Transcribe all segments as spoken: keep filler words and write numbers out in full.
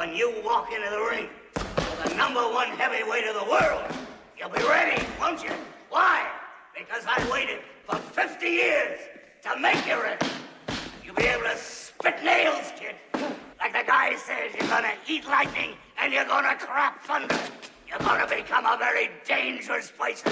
when you walk into the ring with the number one heavyweight of the world, you'll be ready, won't you? Why? Because I waited for fifty years to make you ready. You'll be able to spit nails, kid. Like the guy says, you're gonna eat lightning and you're gonna crap thunder. You're gonna become a very dangerous person.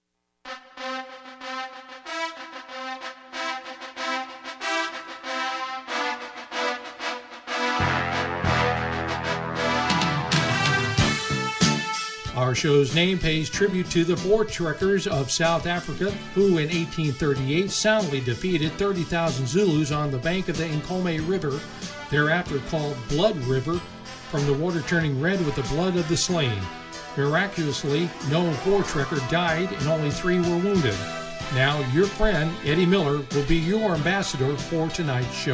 Our show's name pays tribute to the Voortrekkers of South Africa, who in eighteen thirty-eight soundly defeated thirty thousand Zulus on the bank of the Nkomo River, thereafter called Blood River, from the water turning red with the blood of the slain. Miraculously, no Voortrekker died and only three were wounded. Now, your friend, Eddie Miller, will be your ambassador for tonight's show.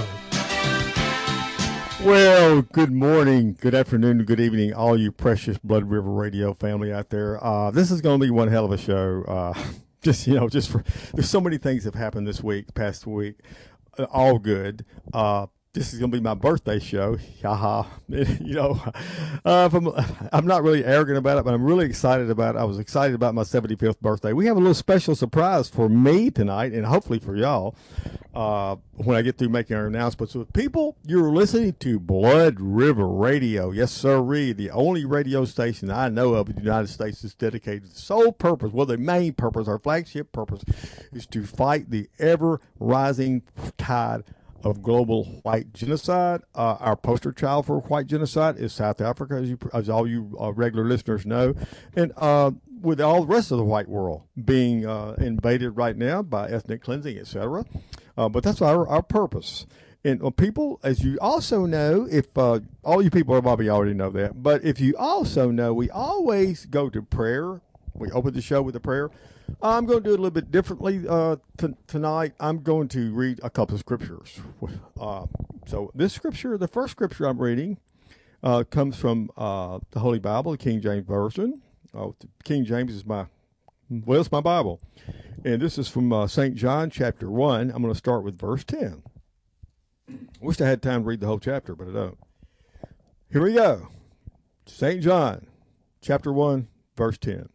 Well, good morning, good afternoon, good evening, all you precious Blood River Radio family out there. Uh, this is going to be one hell of a show. Uh, just, you know, just for, there's so many things have happened this week, past week, uh, all good. Uh, this is going to be my birthday show. Haha. You know, uh, from, I'm not really arrogant about it, but I'm really excited about it. I was excited about my seventy-fifth birthday. We have a little special surprise for me tonight, and hopefully for y'all. Uh, when I get through making our announcements. So people, you're listening to Blood River Radio. Yes, sirree, the only radio station I know of in the United States that's dedicated to the sole purpose, well, the main purpose, our flagship purpose, is to fight the ever-rising tide of global white genocide. Uh, our poster child for white genocide is South Africa, as, you, as all you uh, regular listeners know. And uh, with all the rest of the white world being uh, invaded right now by ethnic cleansing, et cetera, Uh, but that's our, our purpose. And uh, people, as you also know, if uh, all you people probably already know that, but if you also know, we always go to prayer. We open the show with a prayer. I'm going to do it a little bit differently uh, t- tonight. I'm going to read a couple of scriptures. Uh, so this scripture, the first scripture I'm reading, uh, comes from uh, the Holy Bible, the King James Version. Uh, King James is my, well, it's my Bible. And this is from uh, Saint John chapter one. I'm going to start with verse ten. Wish I had time to read the whole chapter, but I don't. Here we go. Saint John chapter one, verse ten.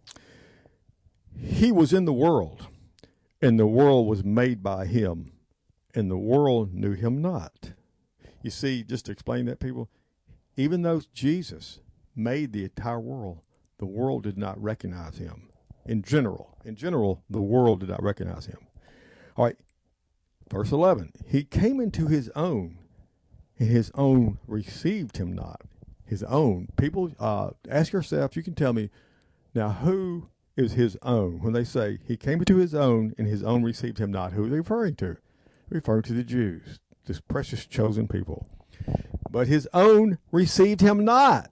He was in the world, and the world was made by him, and the world knew him not. You see, just to explain that, people, even though Jesus made the entire world, the world did not recognize him. In general, in general, the world did not recognize him. All right, verse eleven. He came into his own, and his own received him not. His own. People, uh, ask yourself, you can tell me, now who is his own? When they say he came into his own, and his own received him not, who are they referring to? They're referring to the Jews, this precious chosen people. But his own received him not.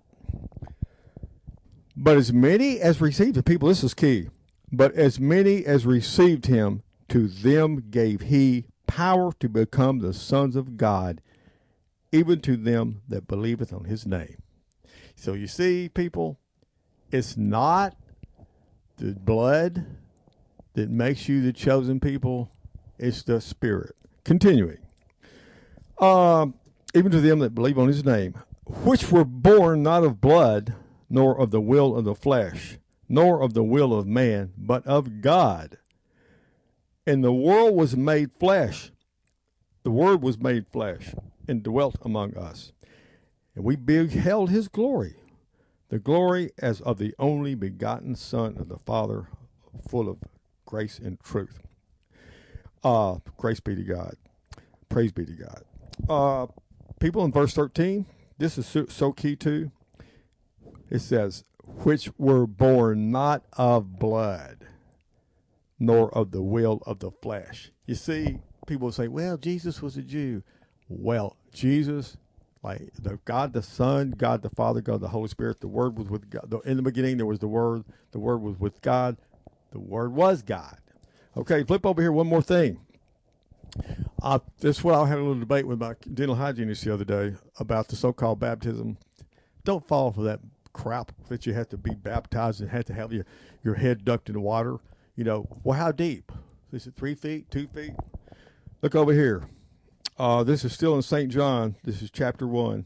But as many as received him, people, this is key. But as many as received him, to them gave he power to become the sons of God, even to them that believeth on his name. So you see, people, it's not the blood that makes you the chosen people. It's the Spirit. Continuing. Um, even to them that believe on his name, which were born not of blood, nor of the will of the flesh, nor of the will of man, but of God. And the world was made flesh. The Word was made flesh and dwelt among us. And we beheld his glory, the glory as of the only begotten Son of the Father, full of grace and truth. Uh, grace be to God. Praise be to God. Uh, people, in verse thirteen, this is so, so key too. It says, which were born not of blood, nor of the will of the flesh. You see, people say, well, Jesus was a Jew. Well, Jesus, like the God the Son, God the Father, God the Holy Spirit, the Word was with God. In the beginning, there was the Word. The Word was with God. The Word was God. Okay, flip over here one more thing. Uh, this is what I had a little debate with my dental hygienist the other day about the so-called baptism. Don't fall for that crap that you have to be baptized and have to have your, your head ducked in the water. You know, well, how deep? Is it three feet, two feet? Look over here. Uh, this is still in Saint John. This is chapter one.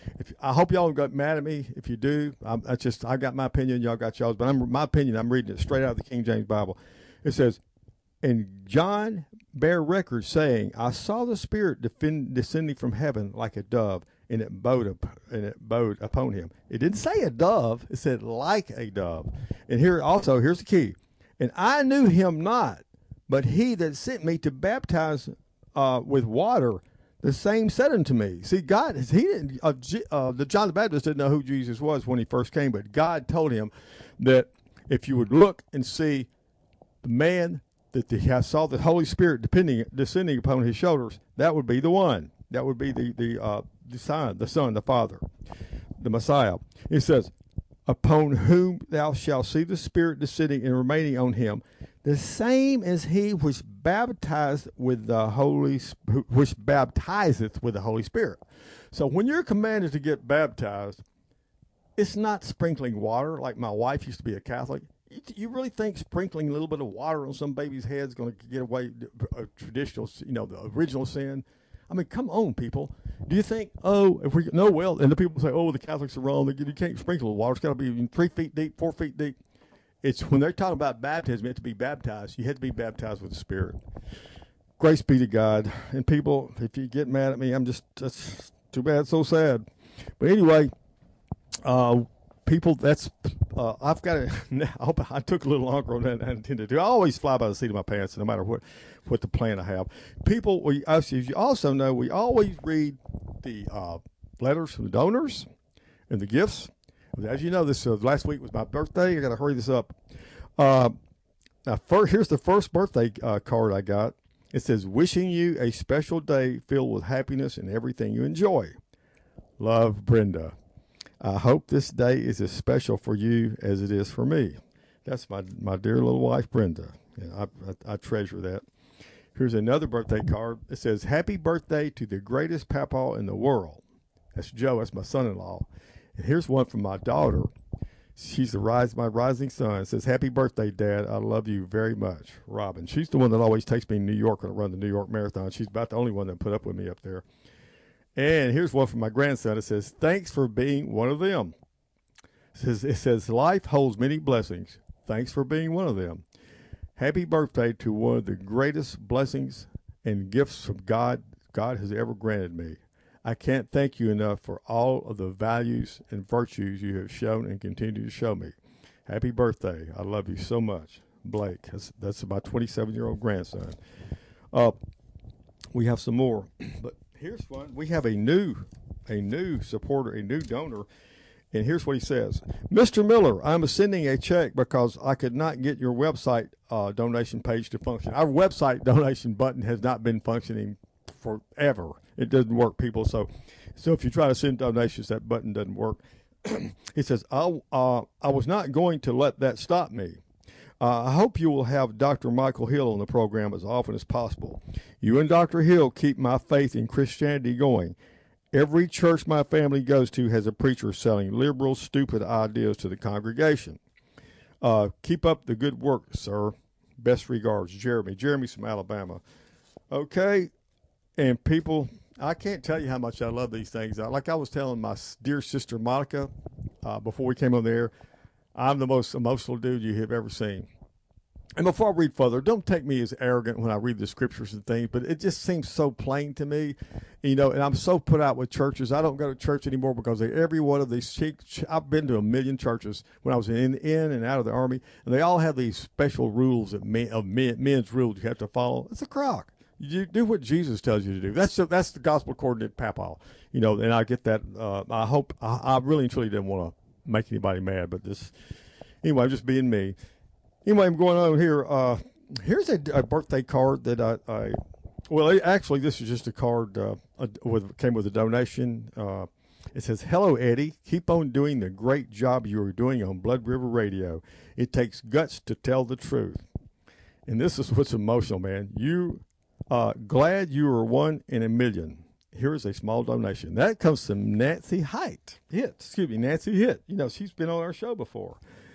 If I hope y'all got mad at me. If you do, I'm, I just I got my opinion. Y'all got y'all's. But I'm my opinion. I'm reading it straight out of the King James Bible. It says, "And John bare record, saying, I saw the Spirit defend, descending from heaven like a dove, and it bowed up, and it bowed upon him." It didn't say a dove; it said like a dove. And here also, here's the key. "And I knew him not, but he that sent me to baptize uh, with water, the same said unto me." See, God, he didn't. Uh, uh, the John the Baptist didn't know who Jesus was when he first came, but God told him that if you would look and see the man that the, saw the Holy Spirit depending, descending upon his shoulders, that would be the one. That would be the the uh, the Son, the Son, the Father, the Messiah. It says, "Upon whom thou shalt see the Spirit descending and remaining on him, the same as he which baptized with the Holy, which baptizeth with the Holy Spirit." So when you're commanded to get baptized, it's not sprinkling water like my wife used to be a Catholic. You, you really think sprinkling a little bit of water on some baby's head is going to get away a traditional, you know, the original sin? I mean, come on, people. Do you think, oh, if we, no, well, and the people say, oh, the Catholics are wrong. You can't sprinkle the water. It's got to be three feet deep, four feet deep. It's when they're talking about baptism, meant to be baptized. You had to be baptized with the Spirit. Grace be to God. And people, if you get mad at me, I'm just, that's too bad, so sad. But anyway, uh, people, that's, uh, I've got to, I hope I took a little longer on that than I intended to. I always fly by the seat of my pants, no matter what, what the plan I have. People, we, as you also know, we always read the uh, letters from the donors and the gifts. As you know, this uh, last week was my birthday. I got to hurry this up. Uh, now, first, here's the first birthday uh, card I got. It says, "Wishing you a special day filled with happiness and everything you enjoy. Love, Brenda. I hope this day is as special for you as it is for me." That's my my dear little wife, Brenda. And I, I, I treasure that. Here's another birthday card. It says, "Happy birthday to the greatest papa in the world." That's Joe. That's my son-in-law. And here's one from my daughter. She's the rise, my rising sun. It says, "Happy birthday, Dad. I love you very much, Robin." She's the one that always takes me to New York when I run the New York Marathon. She's about the only one that put up with me up there. And here's one from my grandson. It says, "Thanks for being one of them." It says, it says, "Life holds many blessings. Thanks for being one of them. Happy birthday to one of the greatest blessings and gifts from God God has ever granted me. I can't thank you enough for all of the values and virtues you have shown and continue to show me. Happy birthday. I love you so much. Blake." That's, that's my twenty-seven-year-old grandson. Uh, we have some more, but here's one. We have a new, a new supporter, a new donor, and here's what he says. "Mister Miller, I'm sending a check because I could not get your website uh, donation page to function." Our website donation button has not been functioning forever. It doesn't work, people. So, so if you try to send donations, that button doesn't work. He says, I, uh, I was not going to let that stop me. Uh, I hope you will have Doctor Michael Hill on the program as often as possible. You and Doctor Hill keep my faith in Christianity going. Every church my family goes to has a preacher selling liberal, stupid ideas to the congregation. Uh, keep up the good work, sir. Best regards, Jeremy. Jeremy's from Alabama. Okay, and people, I can't tell you how much I love these things. Like I was telling my dear sister Monica uh, before we came on the air, I'm the most emotional dude you have ever seen. And before I read further, don't take me as arrogant when I read the scriptures and things, but it just seems so plain to me, you know, and I'm so put out with churches. I don't go to church anymore because they, every one of these, I've been to a million churches when I was in, in and out of the Army, and they all have these special rules of, men, of men, men's rules you have to follow. It's a crock. You do what Jesus tells you to do. That's the, that's the gospel according to Papa, you know, and I get that. Uh, I hope, I, I really and truly didn't want to make anybody mad, but this, anyway, I'm just being me. Anyway, I'm going on here. Uh, here's a, a birthday card that I, I well, it, actually, this is just a card uh, a, with came with a donation. Uh, it says, "Hello, Eddie. Keep on doing the great job you are doing on Blood River Radio. It takes guts to tell the truth." And this is what's emotional, man. You, uh, glad you are one in a million. Here is a small donation. That comes from Nancy Height. Hit, excuse me, Nancy Hit. You know, she's been on our show before.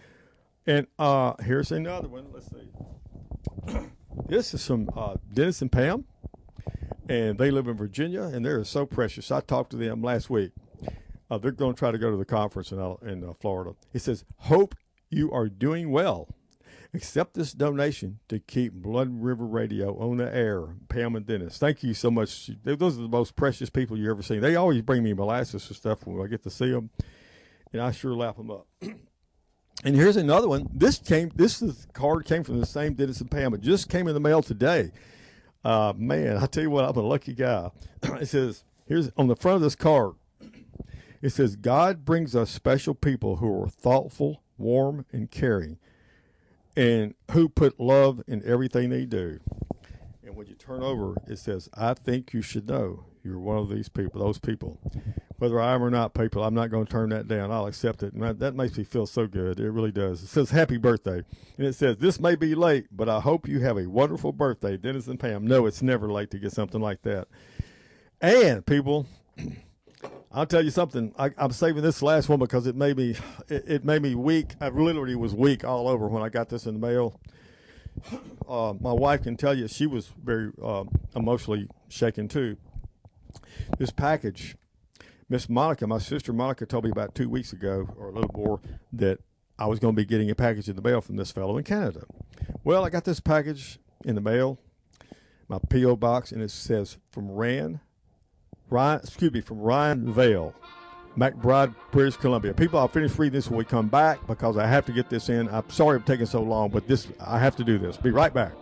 And uh, here's another one. Let's see. This is from uh, Dennis and Pam, and they live in Virginia, and they're so precious. I talked to them last week. Uh, they're going to try to go to the conference in, in uh, Florida. It says, hope you are doing well. Accept this donation to keep Blood River Radio on the air. Pam and Dennis, thank you so much. Those are the most precious people you've ever seen. They always bring me molasses and stuff when I get to see them, and I sure lap them up. And here's another one. This came. This is, card came from the same Dennis and Pam. It just came in the mail today. Uh, man, I tell you what, I'm a lucky guy. It says, here's on the front of this card, it says, God brings us special people who are thoughtful, warm, and caring, and who put love in everything they do. And when you turn over, it says, I think you should know you're one of these people, those people. Whether I am or not, people, I'm not going to turn that down. I'll accept it. And that, that makes me feel so good. It really does. It says, happy birthday. And it says, this may be late, but I hope you have a wonderful birthday, Dennis and Pam. No, it's never late to get something like that. And, people, I'll tell you something. I, I'm saving this last one because it made me, it, it made me weak. I literally was weak all over when I got this in the mail. Uh, my wife can tell you she was very uh, emotionally shaken, too. This package, Miss Monica, my sister Monica, told me about two weeks ago, or a little more, that I was going to be getting a package in the mail from this fellow in Canada. Well, I got this package in the mail, my P O box, and it says from Ryan, Ryan, excuse me, from Ryan Vale, McBride, British Columbia. People, I'll finish reading this when we come back because I have to get this in. I'm sorry it's taking so long, but this I have to do this. Be right back.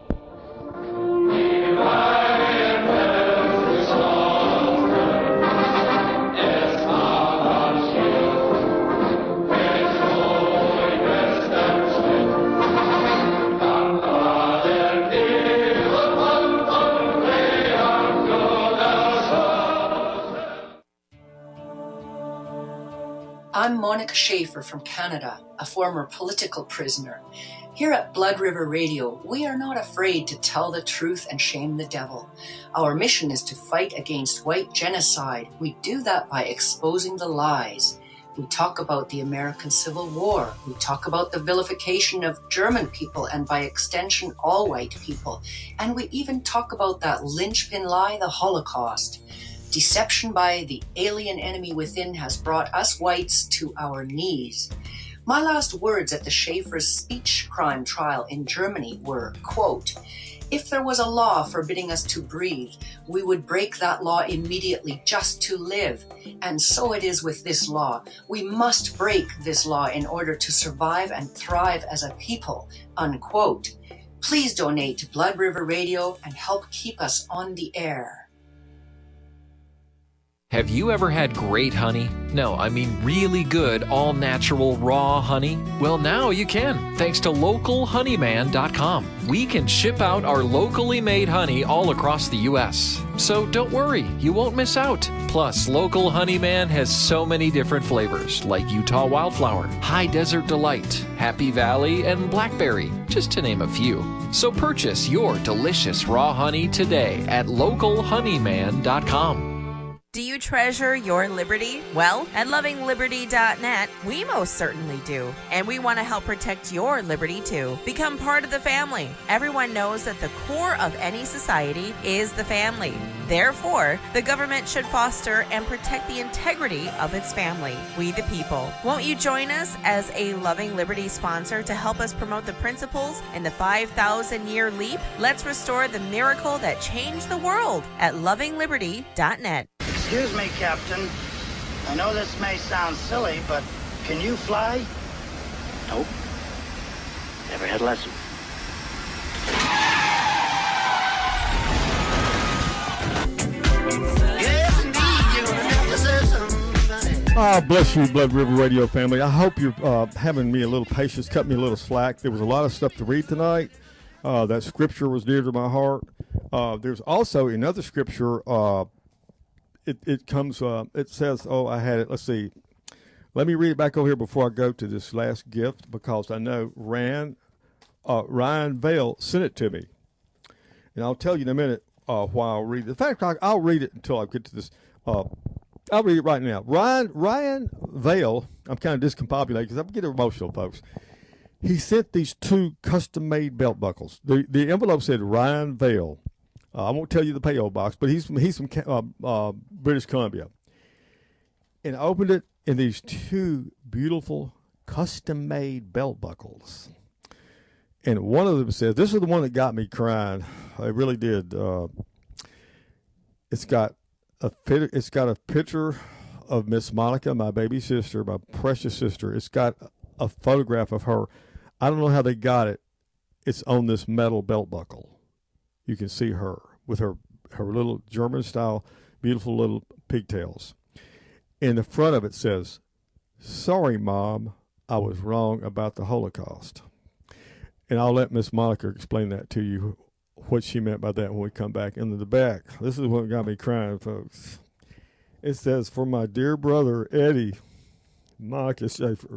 I'm Monica Schaefer from Canada, a former political prisoner. Here at Blood River Radio, we are not afraid to tell the truth and shame the devil. Our mission is to fight against white genocide. We do that by exposing the lies. We talk about the American Civil War. We talk about the vilification of German people and by extension all white people. And we even talk about that linchpin lie, the Holocaust. Deception by the alien enemy within has brought us whites to our knees. My last words at the Schaefer's speech crime trial in Germany were, quote, if there was a law forbidding us to breathe, we would break that law immediately just to live. And so it is with this law. We must break this law in order to survive and thrive as a people, unquote. Please donate to Blood River Radio and help keep us on the air. Have you ever had great honey? No, I mean really good, all-natural, raw honey? Well, now you can, thanks to local honeyman dot com. We can ship out our locally made honey all across the U S So don't worry, you won't miss out. Plus, Local Honeyman has so many different flavors, like Utah Wildflower, High Desert Delight, Happy Valley, and Blackberry, just to name a few. So purchase your delicious raw honey today at local honeyman dot com. Do you treasure your liberty? Well, at loving liberty dot net, we most certainly do. And we want to help protect your liberty too. Become part of the family. Everyone knows that the core of any society is the family. Therefore, the government should foster and protect the integrity of its family, we the people. Won't you join us as a Loving Liberty sponsor to help us promote the principles in the five thousand year leap? Let's restore the miracle that changed the world at loving liberty dot net. Excuse me, Captain. I know this may sound silly, but can you fly? Nope. Never had a lesson. Yes, indeed, you're gonna have to say something. Oh, bless you, Blood River Radio family. I hope you're uh, having me a little patience, cut me a little slack. There was a lot of stuff to read tonight. Uh, that scripture was dear to my heart. Uh, there's also another scripture. Uh, It, it comes, uh, it says, oh, I had it. Let's see. Let me read it back over here before I go to this last gift because I know Ryan, uh, Ryan Vale sent it to me. And I'll tell you in a minute uh, why I'll read it. In fact, I, I'll read it until I get to this. Uh, I'll read it right now. Ryan Ryan Vale, I'm kind of discombobulated because I'm getting emotional, folks. He sent these two custom-made belt buckles. The, the envelope said Ryan Vale. Uh, I won't tell you the P O box, but he's from, he's from uh, uh, British Columbia. And I opened it, in these two beautiful custom-made belt buckles. And one of them says, this is the one that got me crying. I really did. Uh, it's got a it's got a picture of Miss Monica, my baby sister, my precious sister. It's got a photograph of her. I don't know how they got it. It's on this metal belt buckle. You can see her with her, her little German-style, beautiful little pigtails. In the front of it says, "Sorry, Mom, I was wrong about the Holocaust." And I'll let Miss Monica explain that to you, what she meant by that when we come back. Into the back, this is what got me crying, folks. It says, "For my dear brother, Eddie, Monica Schaefer."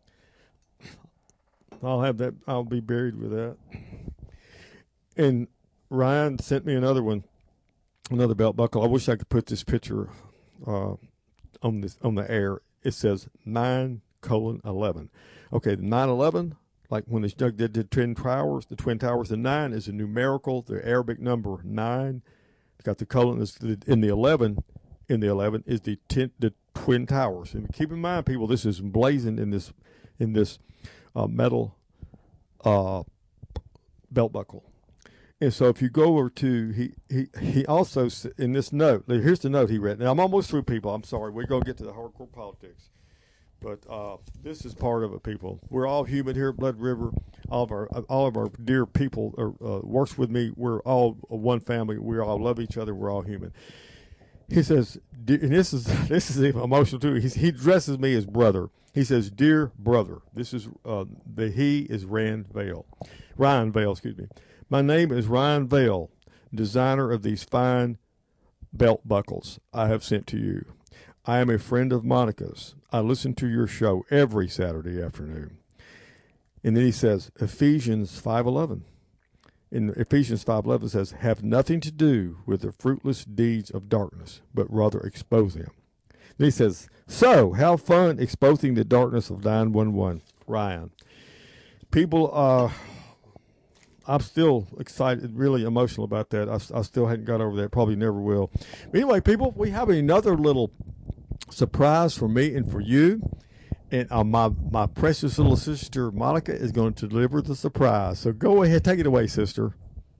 I'll have that. I'll be buried with that. And Ryan sent me another one, another belt buckle. I wish I could put this picture uh, on this on the air. It says nine colon eleven. Okay, the nine eleven, like when they did, did the Twin Towers, the Twin Towers, the nine is a numerical, the Arabic number nine. It's got the colon in the eleven. In the eleven is the ten, the Twin Towers. And keep in mind, people, this is emblazoned in this in this uh, metal uh, belt buckle. And so if you go over to, he, he, he also, in this note, here's the note he read. Now, I'm almost through, people. I'm sorry. We're going to get to the hardcore politics. But uh, this is part of it, people. We're all human here at Blood River. All of our all of our dear people are, uh, works with me. We're all one family. We all love each other. We're all human. He says, and this is this is even emotional too. He's, he addresses me as brother. He says, "Dear brother," this is uh, the he is Rand Vale, Ryan Vale, excuse me. "My name is Ryan Vale, designer of these fine belt buckles I have sent to you. I am a friend of Monica's. I listen to your show every Saturday afternoon." And then he says, Ephesians five eleven. In Ephesians five eleven says, "Have nothing to do with the fruitless deeds of darkness, but rather expose them." Then he says, "So, have fun exposing the darkness of nine one one. Ryan." People, uh, I'm still excited, really emotional about that. I, I still hadn't got over that. Probably never will. But anyway, people, we have another little surprise for me and for you. And uh, my, my precious little sister, Monica, is going to deliver the surprise. So go ahead. Take it away, sister.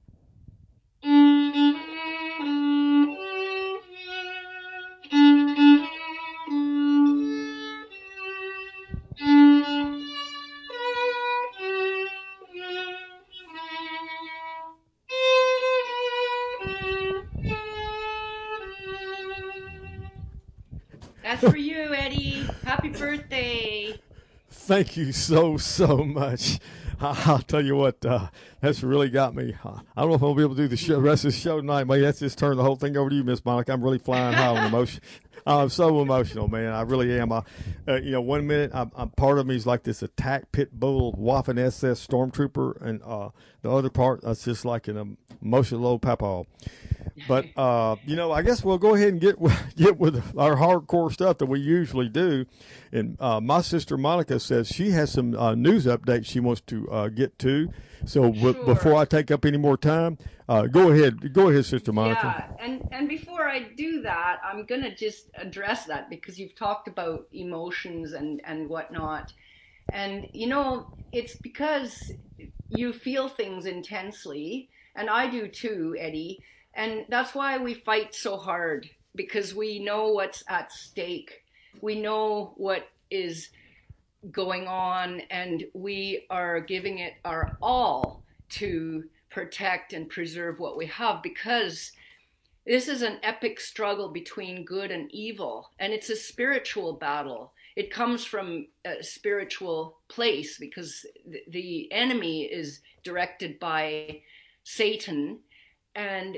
That's for you, Eddie. Happy birthday. Thank you so, so much. I'll tell you what, uh, that's really got me. I don't know if I'll be able to do the show, rest of the show tonight. Maybe that's just turn the whole thing over to you, Miss Monica. I'm really flying high on emotion. I'm so emotional, man. I really am. I, uh, you know, one minute, I'm, I'm part of me is like this attack pit bull Waffen S S stormtrooper, and uh, the other part, that's just like an emotional old papaw. But, uh, you know, I guess we'll go ahead and get get with our hardcore stuff that we usually do. And uh, my sister Monica says she has some uh, news updates she wants to uh, get to. So sure. w- before I take up any more time, uh, go ahead. Go ahead, Sister Monica. Yeah, and, and before I do that, I'm going to just address that because you've talked about emotions and, and whatnot. And, you know, it's because you feel things intensely, and I do too, Eddie. And that's why we fight so hard, because we know what's at stake. We know what is going on, and we are giving it our all to protect and preserve what we have, because this is an epic struggle between good and evil, and it's a spiritual battle. It comes from a spiritual place because the enemy is directed by Satan, and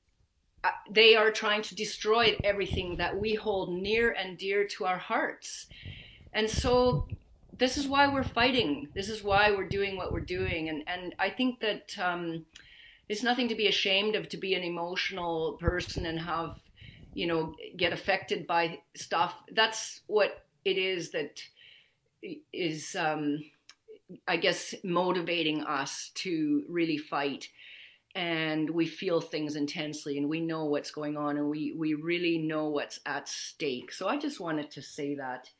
they are trying to destroy everything that we hold near and dear to our hearts. And so this is why we're fighting. This is why we're doing what we're doing. And, and I think that um, it's nothing to be ashamed of, to be an emotional person and have, you know, get affected by stuff. That's what it is that is, um, I guess, motivating us to really fight. And we feel things intensely, and we know what's going on, and we, we really know what's at stake. So I just wanted to say that.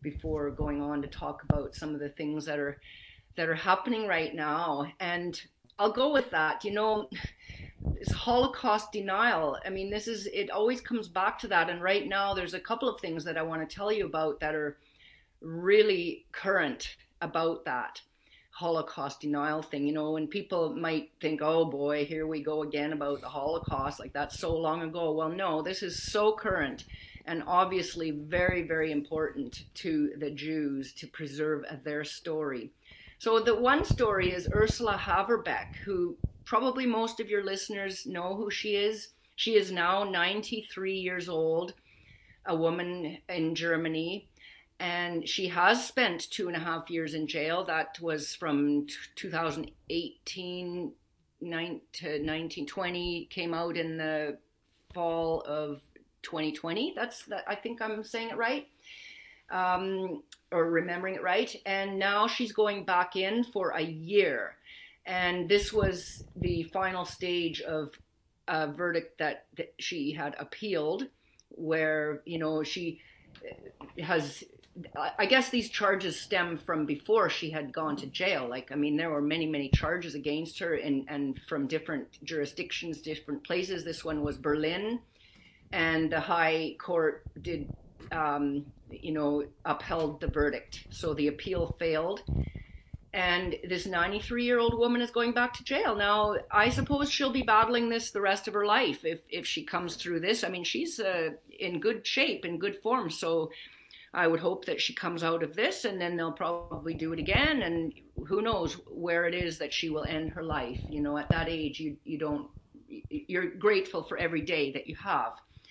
before going on to talk about some of the things that are that are happening right now. And I'll go with that. You know, it's Holocaust denial. I mean, this is, it always comes back to that. And right now there's a couple of things that I want to tell you about that are really current about that Holocaust denial thing. You know, and people might think, oh boy, here we go again about the Holocaust, like that's so long ago. Well, no, this is so current and obviously very, very important to the Jews to preserve their story. So the one story is Ursula Haverbeck, who probably most of your listeners know who she is. She is now ninety-three years old, a woman in Germany, and she has spent two and a half years in jail. That was from two thousand eighteen to nineteen twenty, came out in the fall of twenty twenty. That's that. I think I'm saying it right. Um, or remembering it right. And now she's going back in for a year. And this was the final stage of a verdict that, that she had appealed, where, you know, she has, I guess these charges stem from before she had gone to jail. Like, I mean, there were many, many charges against her and, and from different jurisdictions, different places. This one was Berlin, and the High Court did Um, you know, upheld the verdict. So the appeal failed. And this ninety-three-year-old woman is going back to jail. Now, I suppose she'll be battling this the rest of her life if, if she comes through this. I mean, she's uh, in good shape, in good form. So I would hope that she comes out of this, and then they'll probably do it again. And who knows where it is that she will end her life. You know, at that age, you, you don't, you're grateful for every day that you have.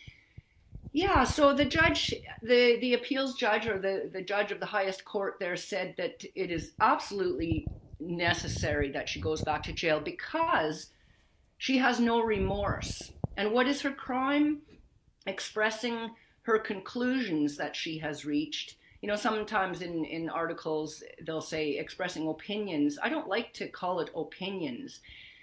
Yeah, so the judge, the, the appeals judge or the, the judge of the highest court there said that it is absolutely necessary that she goes back to jail because she has no remorse. And what is her crime? Expressing her conclusions that she has reached. You know, sometimes in, in articles they'll say expressing opinions. I don't like to call it opinions.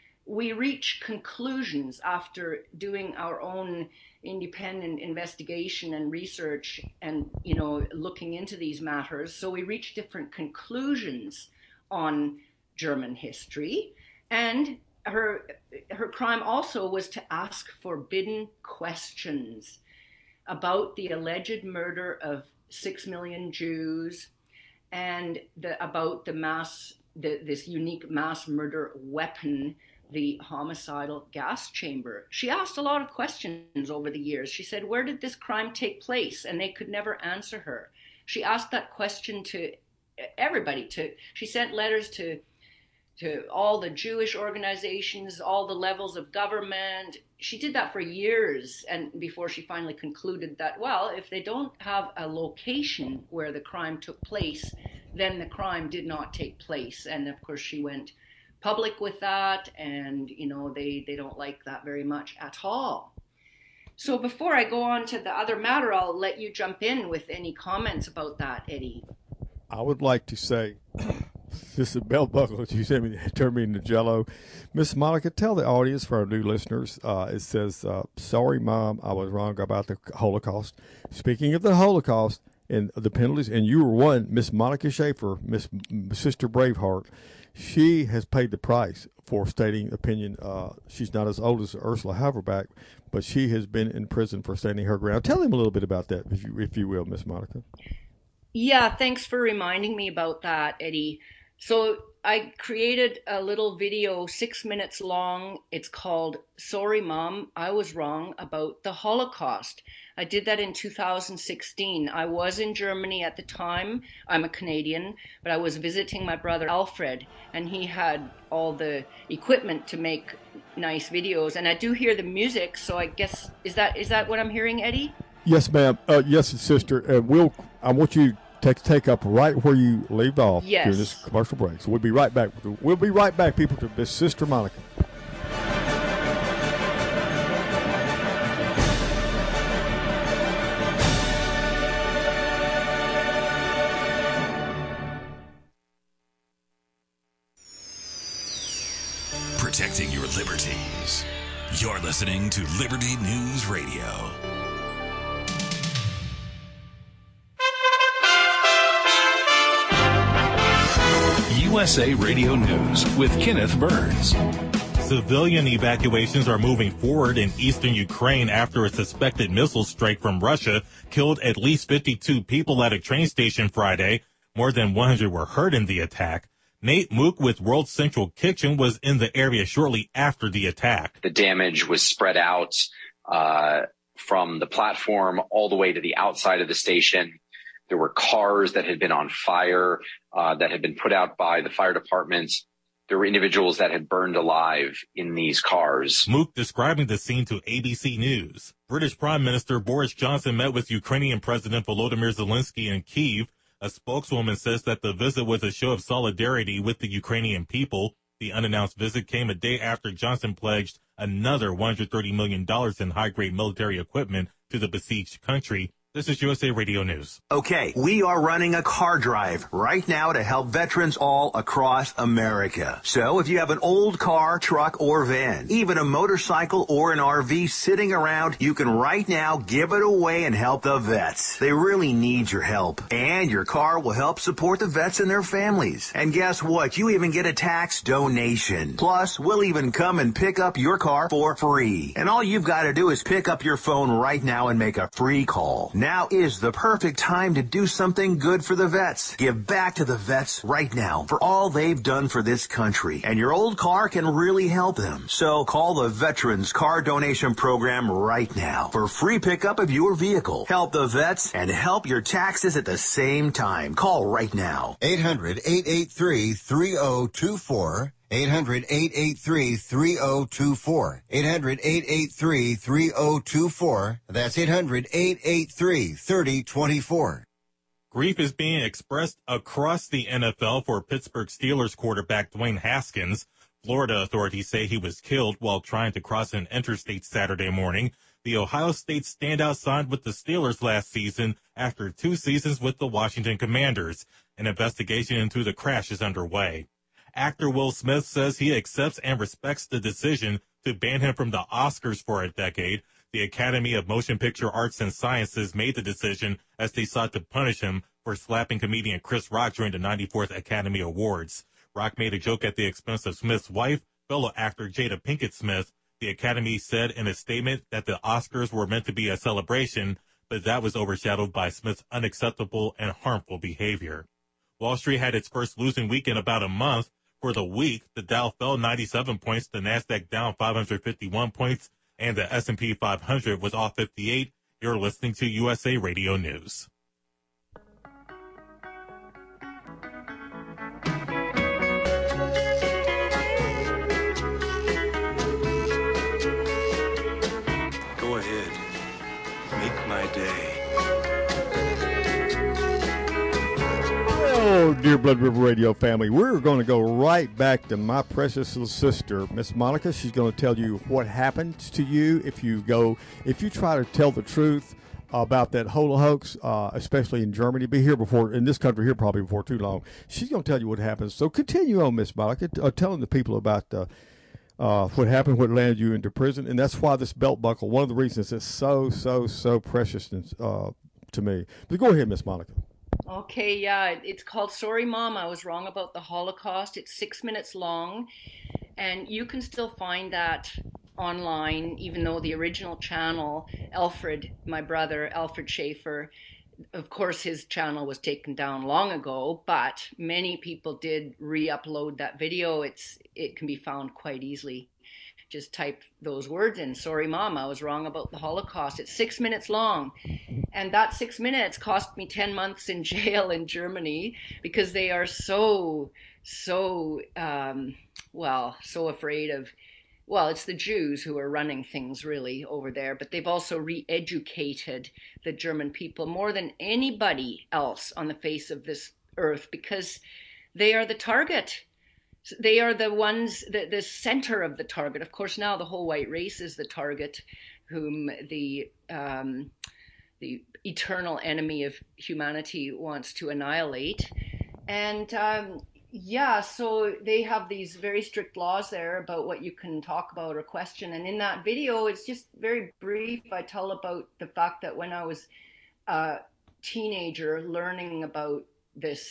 We reach conclusions after doing our own independent investigation and research and, you know, looking into these matters. So we reach different conclusions on German history. And her her crime also was to ask forbidden questions about the alleged murder of six million Jews and the, about the mass, the, this unique mass murder weapon, the homicidal gas chamber. She asked a lot of questions over the years. She said, where did this crime take place? And they could never answer her. She asked that question to everybody. To she sent letters to to all the Jewish organizations, all the levels of government. She did that for years, and before she finally concluded that, well, if they don't have a location where the crime took place, then the crime did not take place. And of course she went public with that, and you know they they don't like that very much at all. So before I go on to the other matter, I'll let you jump in with any comments about that, Eddie. I would like to say, this is belt buckle. You sent me, turned me into Jello. Miss Monica, tell the audience, for our new listeners, uh, it says, uh, sorry, Mom, I was wrong about the Holocaust. Speaking of the Holocaust and the penalties, and you were one, Miss Monica Schaefer, Miss Sister Braveheart, she has paid the price for stating opinion. Uh, she's not as old as Ursula Haverbeck, but she has been in prison for standing her ground. Tell him a little bit about that, if you, if you will, Miss Monica. Yeah, thanks for reminding me about that, Eddie. So I created a little video, six minutes long. It's called Sorry, Mom, I Was Wrong About the Holocaust. I did that in two thousand sixteen. I was in Germany at the time. I'm a Canadian, but I was visiting my brother Alfred, and he had all the equipment to make nice videos. And I do hear the music, so I guess, is that is that what I'm hearing, Eddie? Yes, ma'am. Uh, yes, sister. Uh, we'll, I want you to take up right where you left off yes. during this commercial break. So we'll be right back. We'll be right back, people, to Miss Sister Monica. Protecting your liberties. You're listening to Liberty News Radio. U S A Radio News with Kenneth Burns. Civilian evacuations are moving forward in eastern Ukraine after a suspected missile strike from Russia killed at least fifty-two people at a train station Friday. More than one hundred were hurt in the attack. Nate Mook with World Central Kitchen was in the area shortly after the attack. The damage was spread out uh, from the platform all the way to the outside of the station. There were cars that had been on fire uh, that had been put out by the fire department. There were individuals that had burned alive in these cars. Mook describing the scene to A B C News. British Prime Minister Boris Johnson met with Ukrainian President Volodymyr Zelensky in Kyiv. A spokeswoman says that the visit was a show of solidarity with the Ukrainian people. The unannounced visit came a day after Johnson pledged another one hundred thirty million dollars in high-grade military equipment to the besieged country. This is U S A Radio News. Okay, we are running a car drive right now to help veterans all across America. So if you have an old car, truck, or van, even a motorcycle or an R V sitting around, you can right now give it away and help the vets. They really need your help. And your car will help support the vets and their families. And guess what? You even get a tax donation. Plus, we'll even come and pick up your car for free. And all you've got to do is pick up your phone right now and make a free call. Now is the perfect time to do something good for the vets. Give back to the vets right now for all they've done for this country. And your old car can really help them. So call the Veterans Car Donation Program right now for free pickup of your vehicle. Help the vets and help your taxes at the same time. Call right now. eight hundred, eight eight three, three oh two four. eight hundred, eight eight three, three oh two four. eight hundred, eight eight three, three oh two four. That's eight hundred, eight eight three, three oh two four. Grief is being expressed across the N F L for Pittsburgh Steelers quarterback Dwayne Haskins. Florida authorities say he was killed while trying to cross an interstate Saturday morning. The Ohio State standout signed with the Steelers last season after two seasons with the Washington Commanders. An investigation into the crash is underway. Actor Will Smith says he accepts and respects the decision to ban him from the Oscars for a decade. The Academy of Motion Picture Arts and Sciences made the decision as they sought to punish him for slapping comedian Chris Rock during the ninety-fourth Academy Awards. Rock made a joke at the expense of Smith's wife, fellow actor Jada Pinkett Smith. The Academy said in a statement that the Oscars were meant to be a celebration, but that was overshadowed by Smith's unacceptable and harmful behavior. Wall Street had its first losing week in about a month. For the week, the Dow fell ninety-seven points, the Nasdaq down five hundred fifty-one points, and the S and P five hundred was off fifty-eight. You're listening to U S A Radio News. Go ahead. Make my day. Oh, dear Blood River Radio family, we're going to go right back to my precious little sister, Miss Monica. She's going to tell you what happens to you if you go, if you try to tell the truth about that Hola hoax, uh, especially in Germany. Be here before, in this country here probably before too long. She's going to tell you what happens. So continue on, Miss Monica, uh, telling the people about uh, uh, what happened, what landed you into prison. And that's why this belt buckle, one of the reasons it's so, so, so precious uh, to me. But go ahead, Miss Monica. Okay, yeah, it's called Sorry Mom, I Was Wrong About the Holocaust. It's six minutes long, and you can still find that online, even though the original channel, Alfred, my brother, Alfred Schaefer, of course his channel was taken down long ago, but many people did re-upload that video. It's it can be found quite easily. Just type those words in. Sorry, Mom, I was wrong about the Holocaust. It's six minutes long. And that six minutes cost me ten months in jail in Germany because they are so, so, um, well, so afraid of, well, it's the Jews who are running things really over there, but they've also re-educated the German people more than anybody else on the face of this earth because they are the target. They are the ones, the, the center of the target. Of course, now the whole white race is the target, whom the um, the eternal enemy of humanity wants to annihilate. And um, yeah, so they have these very strict laws there about what you can talk about or question. And in that video, it's just very brief. I tell about the fact that when I was a teenager learning about this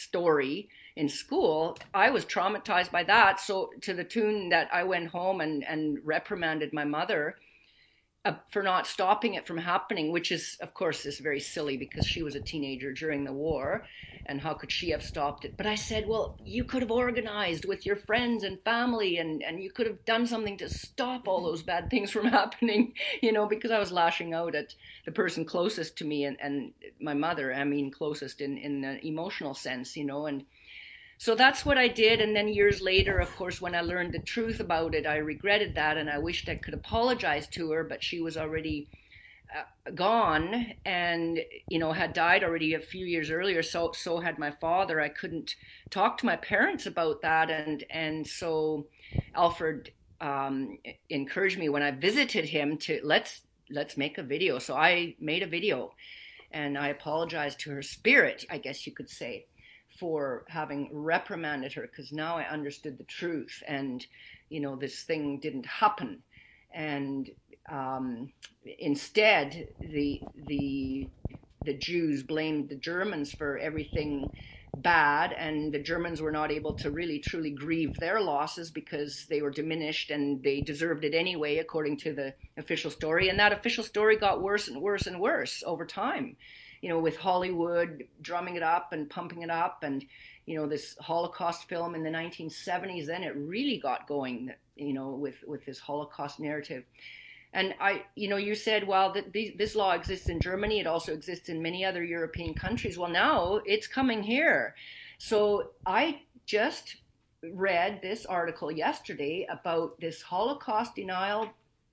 story in school, I was traumatized by that. So to the tune that I went home and, and reprimanded my mother uh, for not stopping it from happening, which is, of course, is very silly because she was a teenager during the war. And how could she have stopped it? But I said, well, you could have organized with your friends and family, and, and you could have done something to stop all those bad things from happening, you know, because I was lashing out at the person closest to me and, and my mother, I mean, closest in, in an emotional sense, you know. And so that's what I did. And then years later, of course, when I learned the truth about it, I regretted that. And I wished I could apologize to her, but she was already Uh, gone and, you know, had died already a few years earlier. So, so had my father. I couldn't talk to my parents about that. And, and so Alfred um, encouraged me when I visited him to let's, let's make a video. So I made a video and I apologized to her spirit, I guess you could say, for having reprimanded her, because now I understood the truth and, you know, this thing didn't happen. And um, instead, the the the Jews blamed the Germans for everything bad, and the Germans were not able to really truly grieve their losses because they were diminished and they deserved it anyway, according to the official story. And that official story got worse and worse and worse over time, you know, with Hollywood drumming it up and pumping it up. And, you know, this Holocaust film in the nineteen seventies, then it really got going, you know, with, with this Holocaust narrative. And I, you know, you said, well, that these, this law exists in Germany. It also exists in many other European countries. Well, now it's coming here. So I just read this article yesterday about this Holocaust denial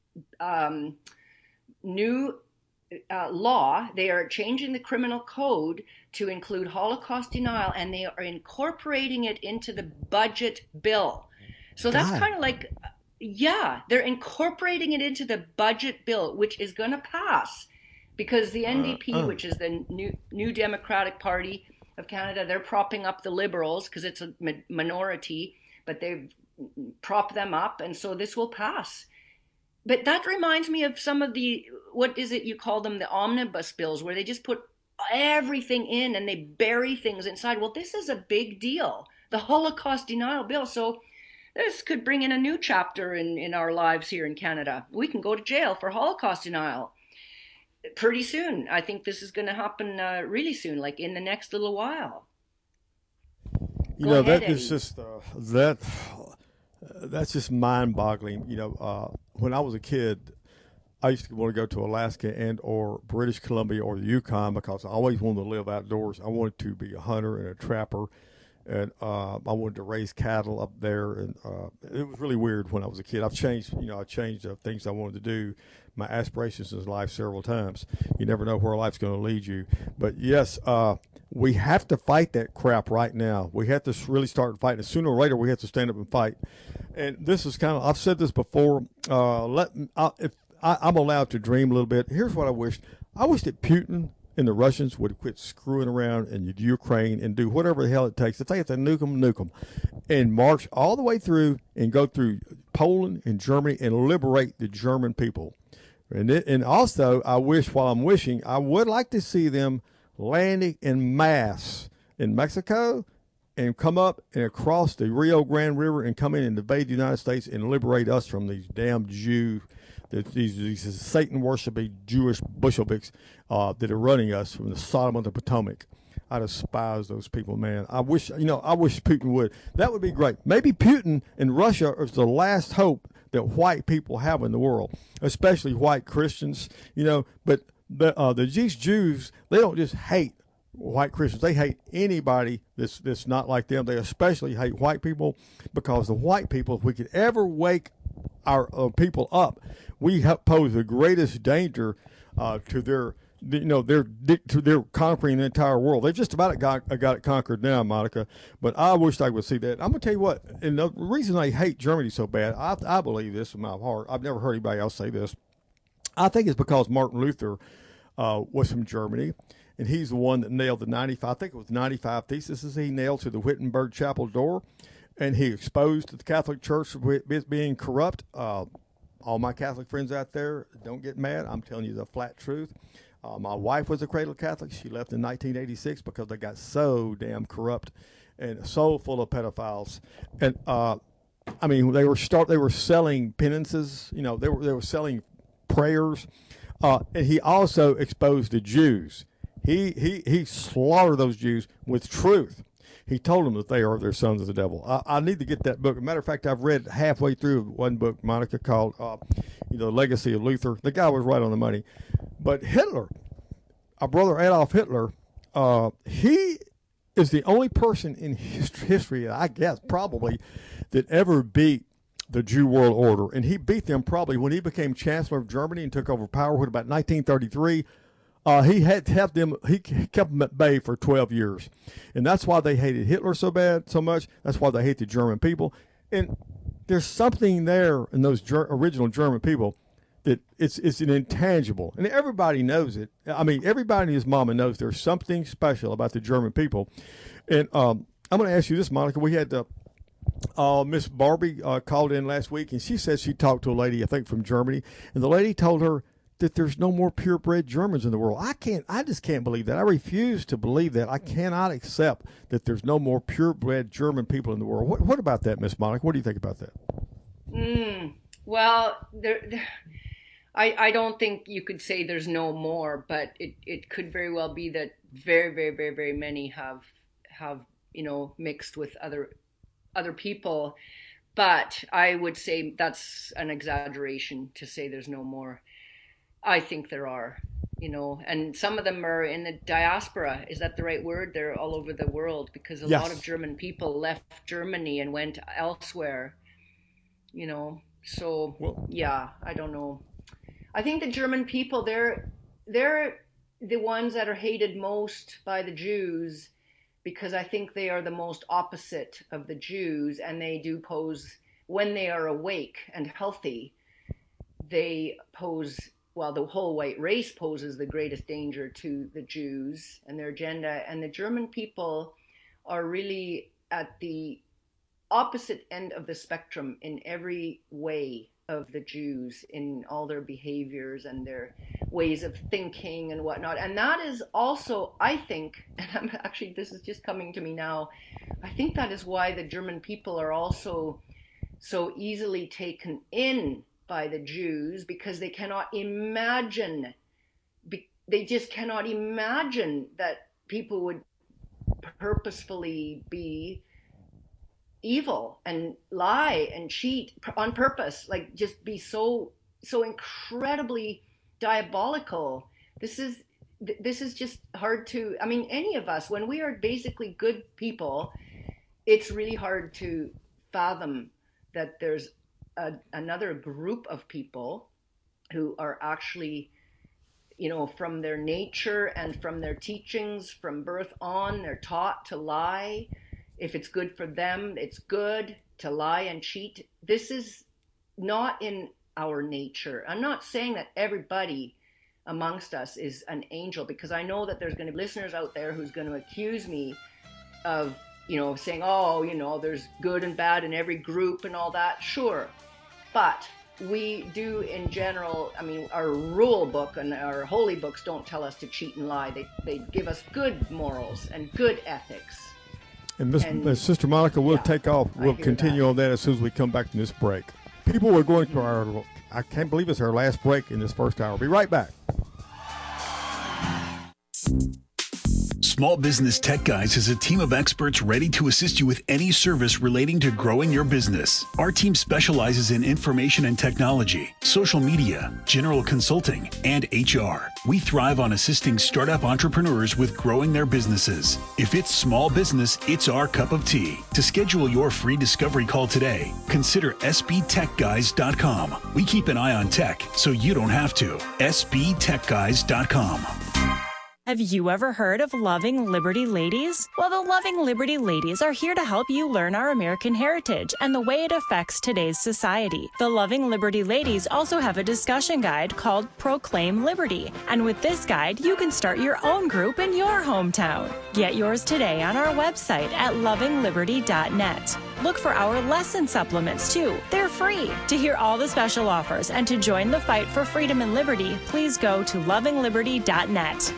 um, new uh, law. They are changing the criminal code to include Holocaust denial, and they are incorporating it into the budget bill. So that's kind of like... Yeah, they're incorporating it into the budget bill, which is going to pass because the N D P, uh, uh. which is the new, new Democratic Party of Canada, they're propping up the Liberals because it's a mi- minority, but they've propped them up, and so this will pass. But that reminds me of some of the, what is it you call them, the omnibus bills, where they just put everything in and they bury things inside. Well, this is a big deal, the Holocaust denial bill. So this could bring in a new chapter in, in our lives here in Canada. We can go to jail for Holocaust denial pretty soon. I think this is going to happen uh, really soon, like in the next little while. You go know, ahead, that Eddie. is just, uh, that, uh, that's just mind-boggling. You know, uh, when I was a kid, I used to want to go to Alaska and or British Columbia or the Yukon because I always wanted to live outdoors. I wanted to be a hunter and a trapper. And uh, I wanted to raise cattle up there, and uh, it was really weird when I was a kid. I've changed, you know, I changed the things I wanted to do, my aspirations in life several times. You never know where life's going to lead you. But yes, uh, we have to fight that crap right now. We have to really start fighting. Sooner or later, we have to stand up and fight. And this is kind of, I've said this before. Uh, let I, if I, I'm allowed to dream a little bit. Here's what I wish. I wish that Putin and the Russians would quit screwing around in Ukraine and do whatever the hell it takes. If they have to nuke them, nuke them, and march all the way through and go through Poland and Germany and liberate the German people. And it, and also, I wish, while I'm wishing, I would like to see them landing in mass in Mexico and come up and across the Rio Grande River and come in and invade the United States and liberate us from these damn Jews. These, these Satan-worshiping Jewish Bolsheviks uh, that are running us from the Sodom of the Potomac. I despise those people, man. I wish, you know, I wish Putin would. That would be great. Maybe Putin and Russia is the last hope that white people have in the world, especially white Christians, you know. But the, uh, the these Jews, they don't just hate white Christians. They hate anybody that's that's not like them. They especially hate white people because the white people, if we could ever wake our uh, people up, we have pose the greatest danger uh, to their, you know, their to their conquering the entire world. They just about got got it conquered now, Monica. But I wish I would see that. I'm gonna tell you what, and the reason I hate Germany so bad, I, I believe this in my heart. I've never heard anybody else say this. I think it's because Martin Luther uh, was from Germany, and he's the one that nailed the ninety-five. I think it was ninety-five theses he nailed to the Wittenberg Chapel door, and he exposed the Catholic Church with being corrupt. Uh, all my Catholic friends out there, don't get mad. I'm telling you the flat truth. Uh, my wife was a cradle Catholic. She left in nineteen eighty-six because they got so damn corrupt and so full of pedophiles. And uh, I mean, they were start they were selling penances. You know, they were they were selling prayers. Uh, and he also exposed the Jews. He he he slaughtered those Jews with truth. He told them that they are their sons of the devil. I, I need to get that book. As a matter of fact, I've read halfway through one book, Monica, called uh, you know, Legacy of Luther. The guy was right on the money. But Hitler, our brother Adolf Hitler, uh, he is the only person in history, I guess, probably, that ever beat the Jew world order. And he beat them probably when he became Chancellor of Germany and took over power in about nineteen thirty-three. Uh, he had to have them. He kept them at bay for twelve years, and that's why they hated Hitler so bad, so much. That's why they hate the German people. And there's something there in those ger- original German people that it's it's an intangible, and everybody knows it. I mean, everybody and his mama knows there's something special about the German people. And um, I'm going to ask you this, Monica. We had uh, uh, Miss Barbie uh, called in last week, and she said she talked to a lady, I think from Germany, and the lady told her that there's no more purebred Germans in the world. I can't, I just can't believe that. I refuse to believe that. I cannot accept that there's no more purebred German people in the world. What, what about that, Miss Monica? What do you think about that? Mm, well, there, there, I, I don't think you could say there's no more, but it, it could very well be that very, very, very, very many have, have, you know, mixed with other, other people. But I would say that's an exaggeration to say there's no more. I think there are, you know, and some of them are in the diaspora. Is that the right word? They're all over the world because a Yes. lot of German people left Germany and went elsewhere, you know. So, well, yeah, I don't know. I think the German people, they're, they're the ones that are hated most by the Jews because I think they are the most opposite of the Jews, and they do pose, when they are awake and healthy, they pose... Well, the whole white race poses the greatest danger to the Jews and their agenda. And the German people are really at the opposite end of the spectrum in every way of the Jews, in all their behaviors and their ways of thinking and whatnot. And that is also, I think, and I'm actually, this is just coming to me now, I think that is why the German people are also so easily taken in by the Jews, because they cannot imagine, they just cannot imagine that people would purposefully be evil and lie and cheat on purpose, like just be so, so incredibly diabolical. This is, this is just hard to, I mean, any of us, when we are basically good people, it's really hard to fathom that there's A, another group of people who are actually, you know, from their nature and from their teachings, from birth on, they're taught to lie. If it's good for them, it's good to lie and cheat. This is not in our nature. I'm not saying that everybody amongst us is an angel, because I know that there's going to be listeners out there who's going to accuse me of, you know, saying, oh, you know, there's good and bad in every group and all that. Sure. But we do in general, I mean, our rule book and our holy books don't tell us to cheat and lie. They they give us good morals and good ethics. And Miss And- uh, Sister Monica, we'll yeah, take off. I We'll hear continue on that as soon as we come back from this break. People, we're going to our, I can't believe it's our last break in this first hour. Be right back. Small Business Tech Guys is a team of experts ready to assist you with any service relating to growing your business. Our team specializes in information and technology, social media, general consulting, and H R. We thrive on assisting startup entrepreneurs with growing their businesses. If it's small business, it's our cup of tea. To schedule your free discovery call today, consider S B tech guys dot com. We keep an eye on tech so you don't have to. S B tech guys dot com. Have you ever heard of Loving Liberty Ladies? Well, the Loving Liberty Ladies are here to help you learn our American heritage and the way it affects today's society. The Loving Liberty Ladies also have a discussion guide called Proclaim Liberty. And with this guide, you can start your own group in your hometown. Get yours today on our website at loving liberty dot net. Look for our lesson supplements, too. They're free. To hear all the special offers and to join the fight for freedom and liberty, please go to loving liberty dot net.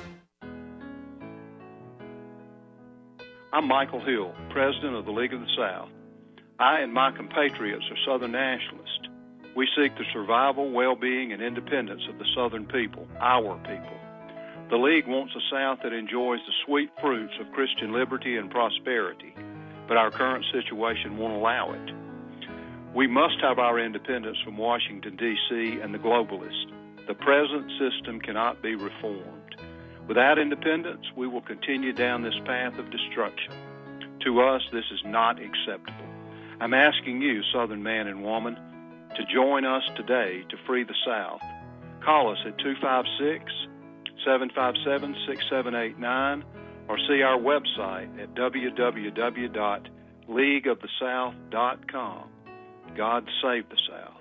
I'm Michael Hill, president of the League of the South. I and my compatriots are Southern nationalists. We seek the survival, well-being, and independence of the Southern people, our people. The League wants a South that enjoys the sweet fruits of Christian liberty and prosperity, but our current situation won't allow it. We must have our independence from Washington, D C and the globalists. The present system cannot be reformed. Without independence, we will continue down this path of destruction. To us, this is not acceptable. I'm asking you, Southern man and woman, to join us today to free the South. Call us at two five six, seven five seven, six seven eight nine or see our website at w w w dot league of the south dot com. God save the South.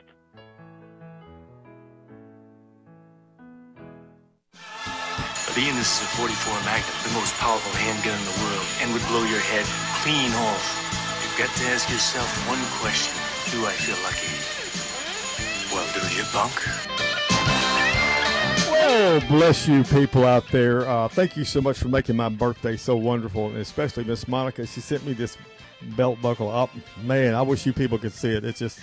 Being this is a forty-four Magnum, the most powerful handgun in the world, and would blow your head clean off. You've got to ask yourself one question. Do I feel lucky? Well, do you, punk? Well, bless you people out there. Uh, thank you so much for making my birthday so wonderful, and especially Miss Monica. She sent me this belt buckle up. Man, I wish you people could see it. It's just,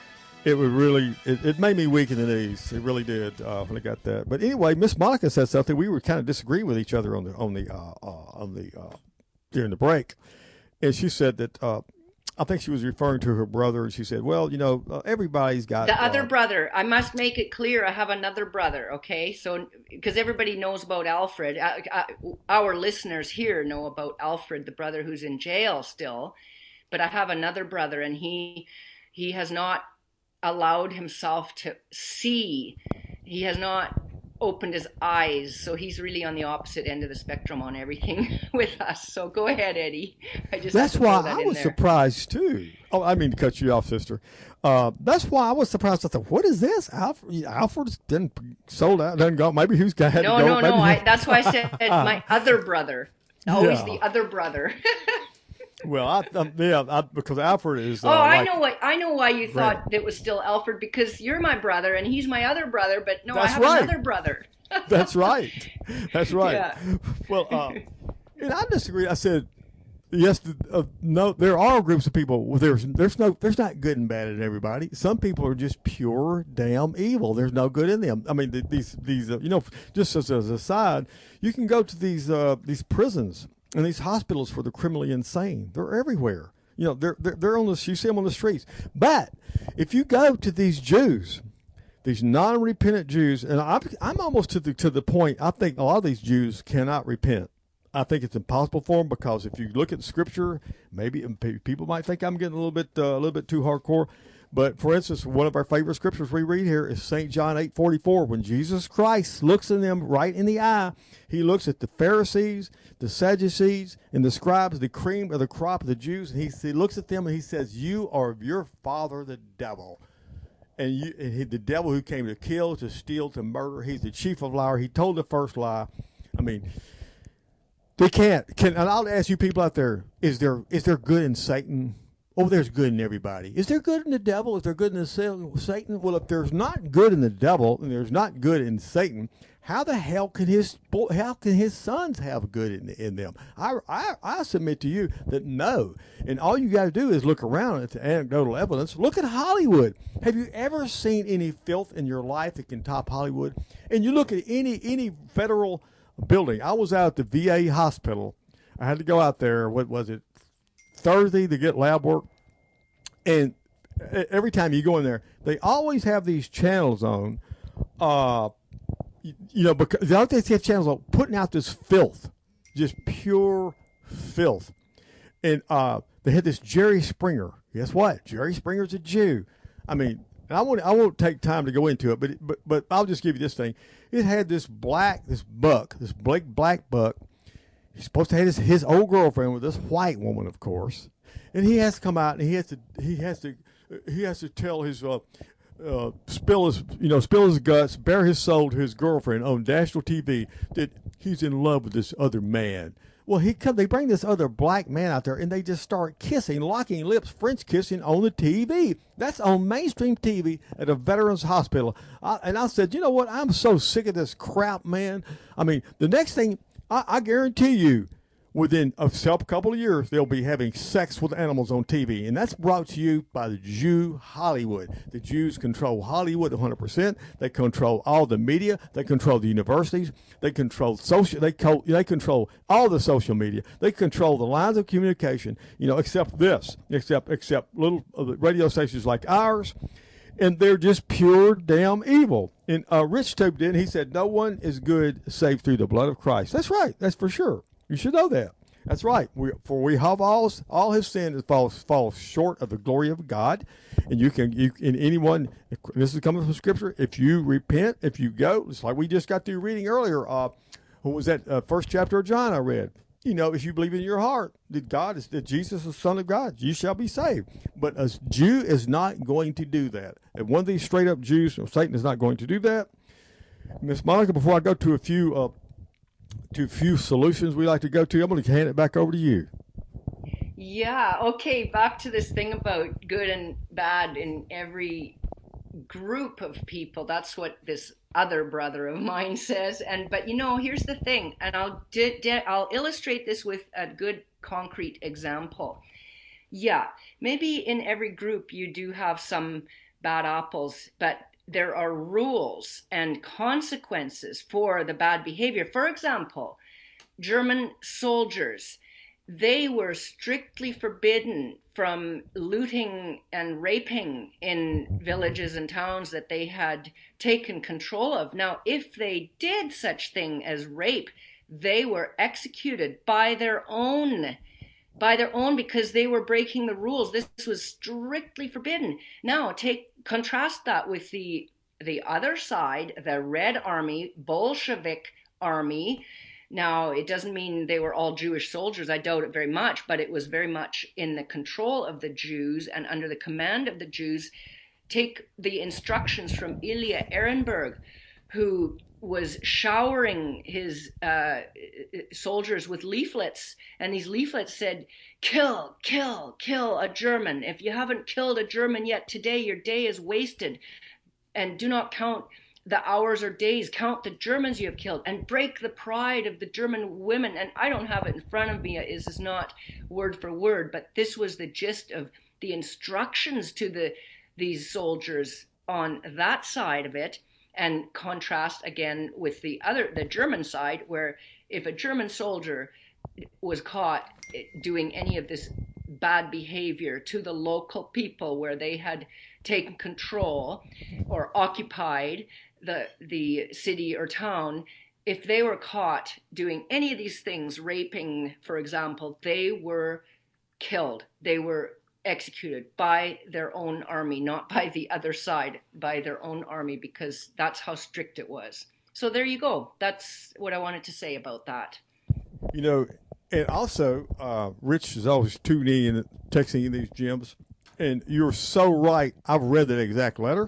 it would really, it, it made me weak in the knees. It really did uh, when I got that. But anyway, Miss Monica said something. We were kind of disagreeing with each other on the on the uh, uh, on the uh, during the break, and she said that uh, I think she was referring to her brother, and she said, "Well, you know, uh, everybody's got the other uh, brother." I must make it clear. I have another brother. Okay, so because everybody knows about Alfred, uh, uh, our listeners here know about Alfred, the brother who's in jail still. But I have another brother, and he he has not allowed himself to see. He has not opened his eyes, so he's really on the opposite end of the spectrum on everything with us. So go ahead, Eddie. I just that's have to why throw that I in was there. surprised too. Oh, I mean to cut you off, sister. Uh, that's why I was surprised. I thought, "What is this? Alfred, Alfred's didn't sold out, doesn't go. Maybe he's got had No, to go. no, Maybe no. he- I, that's why I said my other brother. Always Yeah. the other brother. Well, I, um, yeah, I, because Alfred is. Uh, oh, I like, know what I know why you Right. thought it was still Alfred, because you're my brother and he's my other brother. But no, I That's have right. another brother. That's right. That's right. Yeah. Well, uh, and I disagree. I said, yes, uh, no. There are groups of people. Well, there's there's no there's not good and bad in everybody. Some people are just pure damn evil. There's no good in them. I mean, th- these these uh, you know, just as, as a side, you can go to these uh, these prisons and these hospitals for the criminally insane. They're everywhere. You know, they're they're, they're on the you see them on the streets. But if you go to these Jews, these non-repentant Jews, and I'm, I'm almost to the to the point, I think a lot of these Jews cannot repent. I think it's impossible for them, because if you look at Scripture, maybe people might think I'm getting a little bit uh, a little bit too hardcore. But for instance, one of our favorite scriptures we read here is Saint John eight forty-four. When Jesus Christ looks in them right in the eye, he looks at the Pharisees, the Sadducees, and the scribes, the cream of the crop of the Jews, and he, he looks at them and he says, "You are of your father, the devil." And, you, and he, the devil who came to kill, to steal, to murder, he's the chief of liar. He told the first lie. I mean, they can't. Can, and I'll ask you people out there, is there is there good in Satan? Oh, there's good in everybody. Is there good in the devil? Is there good in the Satan? Well, if there's not good in the devil and there's not good in Satan, how the hell can his how can his sons have good in, in them? I, I I submit to you that no. And all you got to do is look around at the anecdotal evidence. Look at Hollywood. Have you ever seen any filth in your life that can top Hollywood? And you look at any any federal building. I was out at the V A hospital. I had to go out there. What was it? Thursday to get lab work, and every time you go in there, they always have these channels on. Uh, you, you know, because the other they have channels on putting out this filth, just pure filth, and uh, they had this Jerry Springer. Guess what? Jerry Springer's a Jew. I mean, I won't I won't take time to go into it, but it, but but I'll just give you this thing. It had this black, this buck, this black black buck. He's supposed to have his, his old girlfriend with this white woman, of course, and he has to come out and he has to he has to he has to tell his uh, uh, spill his you know spill his guts, bare his soul to his girlfriend on national T V that he's in love with this other man. Well, he come. They bring this other black man out there, and they just start kissing, locking lips, French kissing on the T V. That's on mainstream T V at a veterans hospital. I, and I said, you know what? I'm so sick of this crap, man. I mean, the next thing, I, I guarantee you, within a couple of years, they'll be having sex with animals on T V. And that's brought to you by the Jew Hollywood. The Jews control Hollywood one hundred percent. They control all the media. They control the universities. They control social. They, co- they control all the social media. They control the lines of communication, you know, except this, except except little uh, radio stations like ours. And they're just pure damn evil. And uh, Rich Tube did, he said, no one is good save through the blood of Christ. That's right. That's for sure. You should know that. That's right. We, for we have all all have sinned and fall, fall short of the glory of God. And you can, you and anyone, this is coming from Scripture, if you repent, if you go, it's like we just got through reading earlier, uh, what was that uh, first chapter of John I read? You know, if you believe in your heart that God is, that Jesus is the Son of God, you shall be saved. But a Jew is not going to do that. And one of these straight up Jews, Satan is not going to do that. Miss Monica, before I go to a few, uh, to a few solutions we like to go to, I'm going to hand it back over to you. Yeah, okay, back to this thing about good and bad in every group of people. That's what this other brother of mine says. And but you know, here's the thing, and I'll di- di- I'll illustrate this with a good concrete example. Yeah, maybe in every group you do have some bad apples, but there are rules and consequences for the bad behavior. For example, German soldiers, they were strictly forbidden from looting and raping in villages and towns that they had taken control of. Now, if they did such thing as rape, they were executed by their own by their own because they were breaking the rules. This was strictly forbidden. Now, take contrast that with the the other side, the Red Army, Bolshevik army. Now, it doesn't mean they were all Jewish soldiers. I doubt it very much, but it was very much in the control of the Jews and under the command of the Jews. Take the instructions from Ilya Ehrenberg, who was showering his uh, soldiers with leaflets, and these leaflets said, kill, kill, kill a German. If you haven't killed a German yet today, your day is wasted. And do not count the hours or days, count the Germans you have killed, and break the pride of the German women. And I don't have it in front of me, this is not word for word, but this was the gist of the instructions to the these soldiers on that side of it. And contrast again with the other, the German side, where if a German soldier was caught doing any of this bad behavior to the local people where they had taken control or occupied the the city or town, if they were caught doing any of these things, raping, for example, they were killed. They were executed by their own army, not by the other side, by their own army, because that's how strict it was. So there you go. That's what I wanted to say about that. You know, and also, uh, Rich is always tuning in, texting in these gems, and you're so right. I've read that exact letter,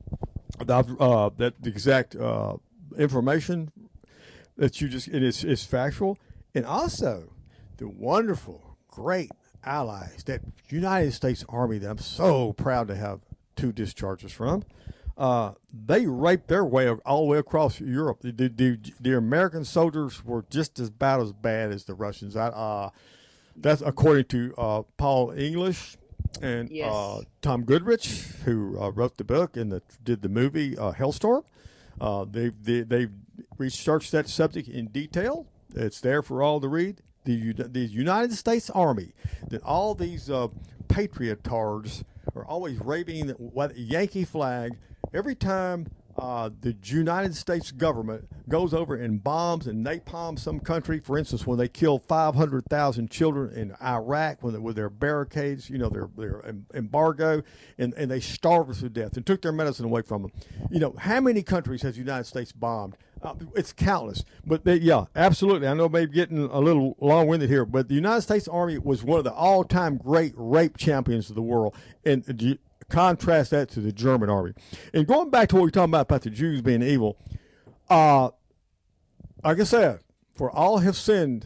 I've, uh, that the exact uh, information that you just, and it's, it's factual, and also the wonderful, great allies, that United States Army that I'm so proud to have two discharges from. Uh, they raped their way all the way across Europe. The, the, the American soldiers were just as bad as bad as the Russians. I, uh, that's according to uh, Paul English and yes. uh, Tom Goodrich, who uh, wrote the book and the, did the movie uh, Hellstorm. Uh, they've they, they've researched that subject in detail. It's there for all to read. The, the United States Army, that all these uh, patriotards are always raving the Yankee flag every time uh, the United States government goes over and bombs and napalms some country. For instance, when they killed five hundred thousand children in Iraq when they, with their barricades, you know, their their embargo, and, and they starved us to death and took their medicine away from them. You know, how many countries has the United States bombed? Uh, it's countless. But they, yeah, absolutely. I know maybe getting a little long-winded here, but the United States Army was one of the all-time great rape champions of the world. And uh, contrast that to the German Army. And going back to what we were talking about, about the Jews being evil, uh, like I said, for all have sinned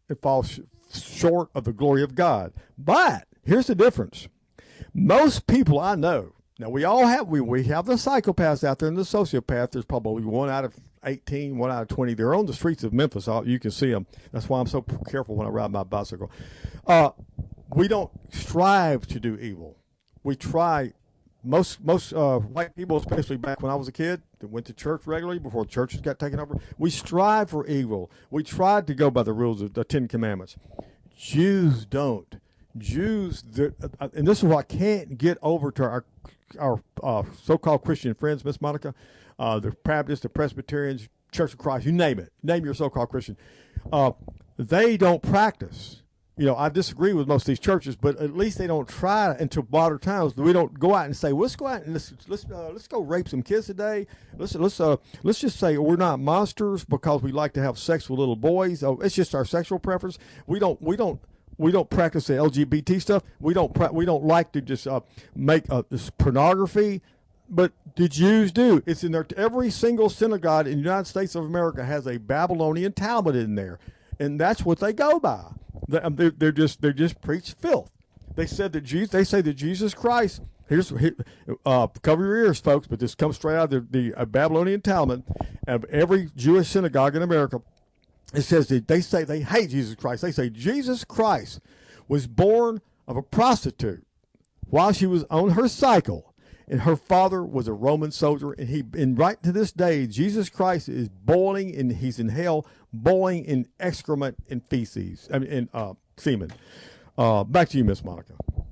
and fall sh- short of the glory of God. But here's the difference. Most people I know, now we all have, we, we have the psychopaths out there and the sociopath. There's probably one out of eighteen, one out of twenty. They're on the streets of Memphis. You can see them. That's why I'm so careful when I ride my bicycle. Uh, we don't strive to do evil. We try. Most most uh, white people, especially back when I was a kid, that went to church regularly before churches got taken over, we strive for evil. We tried to go by the rules of the Ten Commandments. Jews don't. Jews, uh, and this is what I can't get over to our our uh, so-called Christian friends, Miss Monica, uh, the Baptists, the Presbyterians, Church of Christ, you name it. Name your so-called Christian. Uh, they don't practice. You know, I disagree with most of these churches, but at least they don't try until modern times. We don't go out and say, well, let's go out and let's let's uh, let's go rape some kids today. Let's let's uh let's just say we're not monsters because we like to have sex with little boys. Oh, it's just our sexual preference. We don't we don't we don't practice the L G B T stuff. We don't pra- we don't like to just uh, make uh, this pornography. But the Jews do. It's in their every single synagogue in the United States of America has a Babylonian Talmud in there, and that's what they go by. They're, they're just they just preach filth. They said that Jesus. They say that Jesus Christ. Here's uh, cover your ears, folks. But this comes straight out of the, the uh, Babylonian Talmud of every Jewish synagogue in America. It says that they say they hate Jesus Christ. They say Jesus Christ was born of a prostitute while she was on her cycle, and her father was a Roman soldier. And he, and right to this day, Jesus Christ is boiling, and he's in hell, boiling in excrement and feces, I mean, in uh, semen. Uh, back to you, Miss Monica.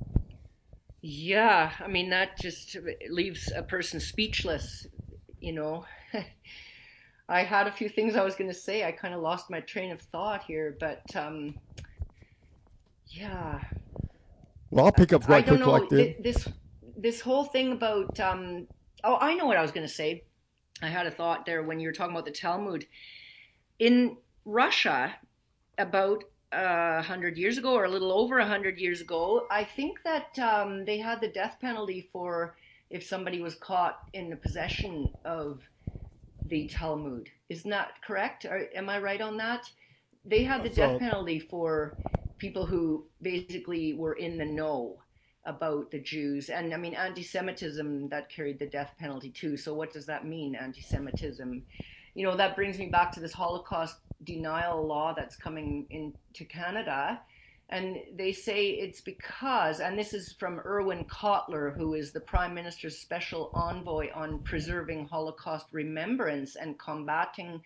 Yeah, I mean, that just leaves a person speechless, you know. I had a few things I was going to say. I kind of lost my train of thought here, but um, yeah. Well, I'll pick up right quick like this. This this whole thing about um, oh, I know what I was going to say. I had a thought there when you were talking about the Talmud. In Russia, about a hundred years ago, or a little over a hundred years ago, I think that um, they had the death penalty for if somebody was caught in the possession of the Talmud. Isn't that correct? Or, am I right on that? They had the death penalty for people who basically were in the know about the Jews. And I mean, anti-Semitism, that carried the death penalty too. So what does that mean, anti-Semitism? You know, that brings me back to this Holocaust denial law that's coming into Canada. And they say it's because, and this is from Erwin Kotler, who is the Prime Minister's Special Envoy on preserving Holocaust remembrance and combating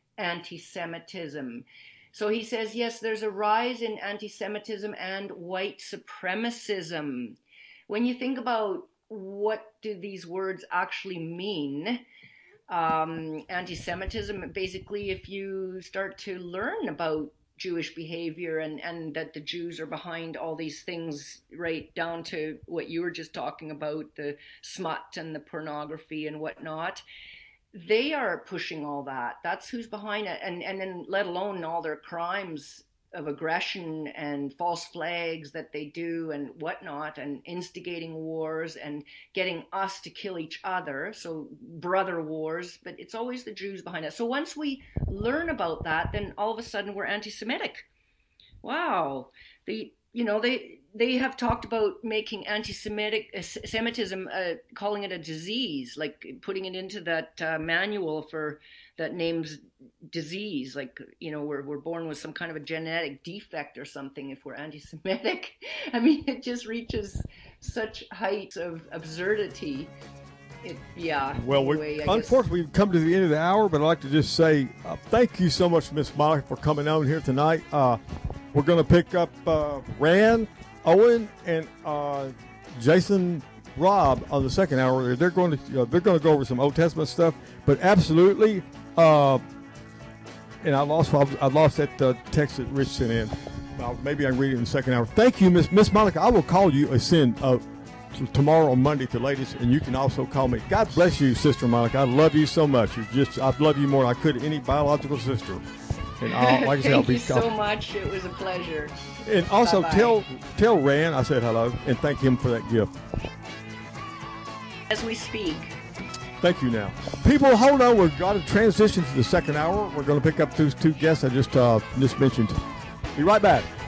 anti-Semitism. So he says, yes, there's a rise in anti-Semitism and white supremacism. When you think about what do these words actually mean, um, anti-Semitism, basically, if you start to learn about Jewish behavior and, and that the Jews are behind all these things, right down to what you were just talking about, the smut and the pornography and whatnot, they are pushing all that. That's who's behind it. And, and then let alone all their crimes of aggression and false flags that they do and whatnot, and instigating wars and getting us to kill each other. So brother wars, but it's always the Jews behind it. So once we learn about that, then all of a sudden we're anti-Semitic. Wow. The, you know, they, they have talked about making anti-Semitic uh, Semitism, uh, calling it a disease, like putting it into that uh, manual for that names disease, like, you know, we're, we're born with some kind of a genetic defect or something if we're anti-Semitic. I mean, it just reaches such heights of absurdity. It, yeah. Well, anyway, we, I unfortunately, we've come to the end of the hour, but I'd like to just say uh, thank you so much, Miss Monica, for coming on here tonight. Uh, we're going to pick up uh, Rand, Owen, and uh, Jason Robb on the second hour. They're going to uh, they're going to go over some Old Testament stuff, but absolutely. Uh, and I lost I lost that uh, text that Rich sent in. Uh, maybe I can read it in the second hour. Thank you, Miss Miss Monica. I will call you a sin uh, tomorrow on Monday to ladies, and you can also call me. God bless you, Sister Monica. I love you so much. You just I love you more than I could any biological sister. And I'll, like I said, I'll Thank be you so much. It was a pleasure. And also Bye-bye. tell tell Rand I said hello and thank him for that gift. As we speak. Thank you. Now, people, hold on. We've got to transition to the second hour. We're going to pick up those two guests I just uh, just mentioned. Be right back.